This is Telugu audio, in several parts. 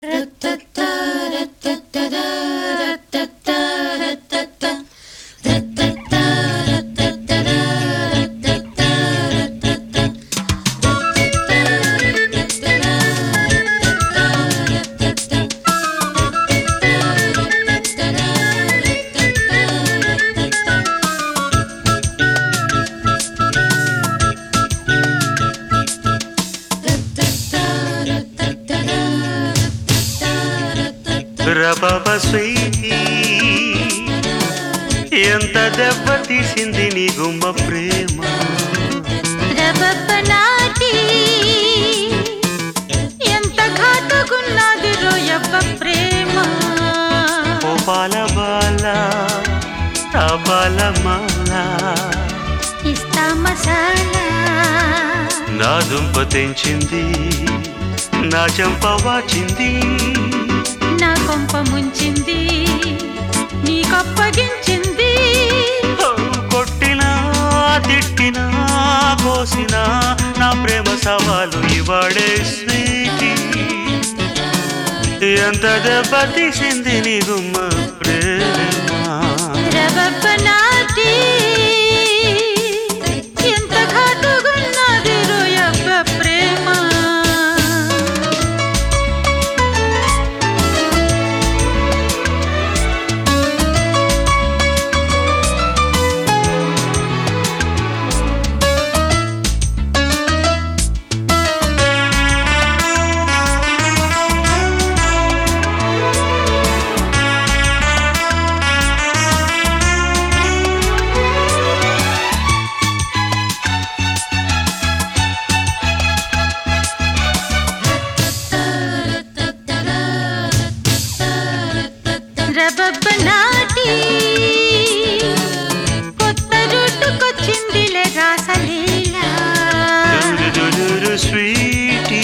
రబబ స్వీటీ ఎంత దెబ్బ తీసింది నీ గుమ్మ ప్రేమ. రబబ నాటి ఎంత ఘాటుకున్నది రోయబ్బ ప్రేమ. ఓ బాల బాల ఆ బాల మాల ఇస్తా మసాలా నా దుంప తెంచింది నా చెంప వాచింది నా కొంప ముంచింది నీకప్పగించింది. కొట్టినా తిట్టినా కోసినా నా ప్రేమ సవాలు ఇవాడే స్వీటీ. ఎంత దెబ్బ తీసింది నీ గుమ్మ ప్రేమ. రబబ నాటి ఎంత ఘాటుకున్నది రోయబ్బ ప్రేమ. రబబ నాటి కొత్త రూటుకొచ్చిందిలే రాసలీలా. స్వీటీ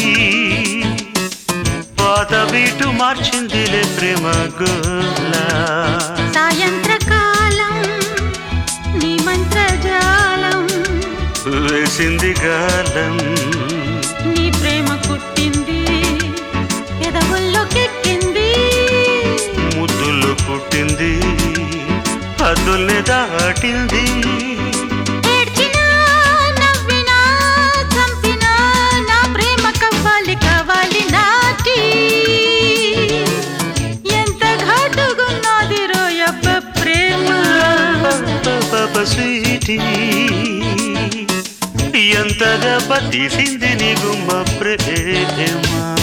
పాత బీటు మార్చిందిలే ప్రేమ గోల. సాయంత్రకాలం నీ మంత్రజాలం వేసింది గాలం నీ ప్రేమ పుట్టింది ఎదవుల్లోకెక్కింది. ముద్దులు పుట్టింది హద్దుల్ని దాటింది. ఏడ్చినా నవ్వినా చంపినా నా ప్రేమ కవ్వాలి కావాలి నాటి. ఎంత ఘాటుగున్నది రోయబ్బ ప్రేమ. స్వీటీ ఎంత దెబ్బ తీసింది నీ గుమ్మ ప్రేమ.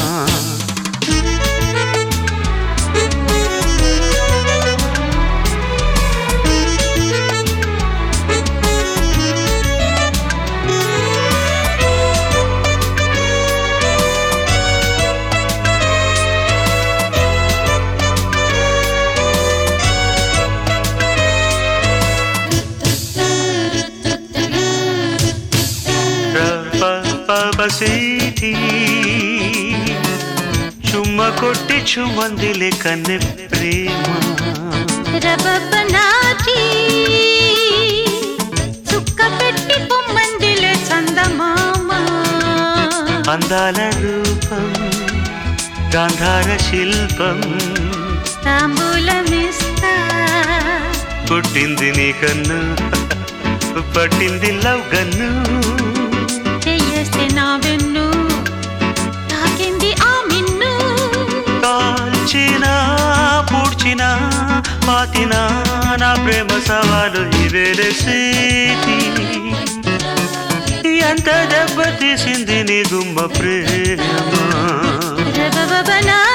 స్వీటీ చుమ్మ కొట్టి చుమ్మందిలే కన్నె ప్రేమ. రబబ నాటి చుక్క పెట్టి పొమ్మందిలే చందమామ. అందాల రూపం గాంధార శిల్పం తాంబూలమిస్తా కొట్టింది నీ కన్ను పట్టింది లవ్ గన్ను. చెయ్యేస్తే నా వెన్ను తాకింది ఆ మిన్ను. కాల్చినా పూడ్చినా పాతినా నా ప్రేమ సవాలు ఇవేలే స్వీటీ. ఎంత దెబ్బ తీసింది నీ గుమ్మ ప్రేమ. రబబ నాటి